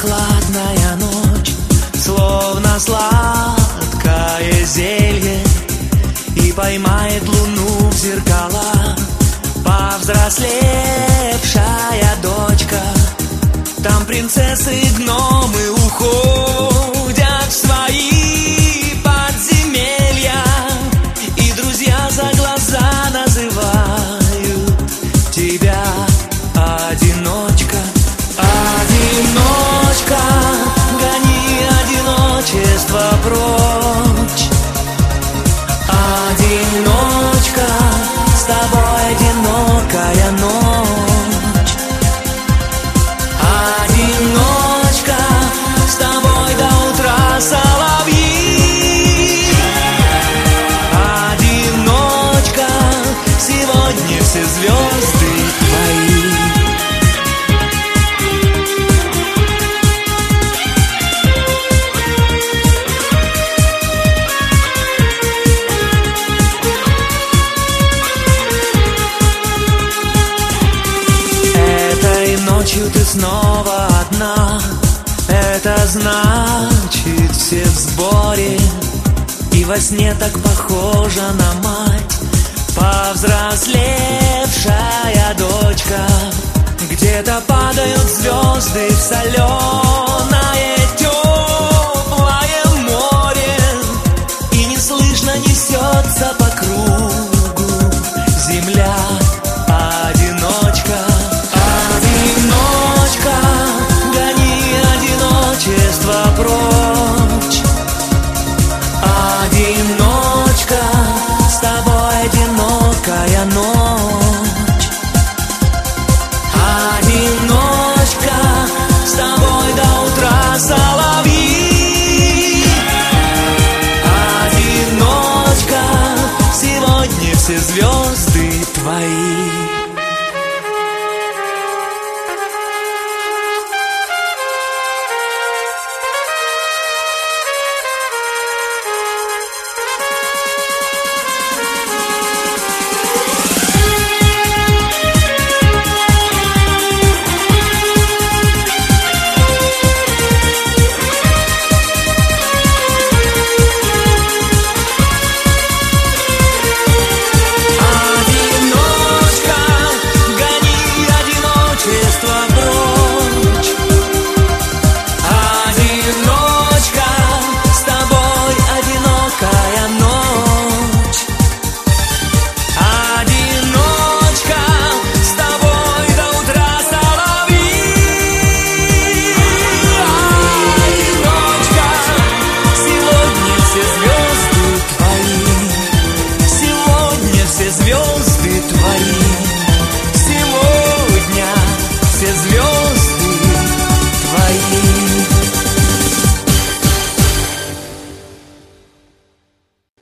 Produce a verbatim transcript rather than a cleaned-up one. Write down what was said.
прохладная ночь, словно сладкое зелье, и поймает луну в зеркала повзрослевшая дочка. Там принцессы и гномы уходят в свои подземелья, и друзья за глаза называют тебя одиночка. Одиночка, гони одиночество прочь. Одиночка, с тобой одинокая ночь. Одиночка, с тобой до утра соловьи. Одиночка, сегодня все звезды твои. Ночью ты снова одна, это значит все в сборе. И во сне так похожа на мать повзрослевшая дочка. Где-то падают звезды в соленое теплое море, и неслышно несется по кругу земля. Одиночка, одиночка, гони одиночество прочь. Одиночка, с тобой одинокая ночь. Одиночка, с тобой до утра соловьи. Одиночка, сегодня все звезды твои. Звезды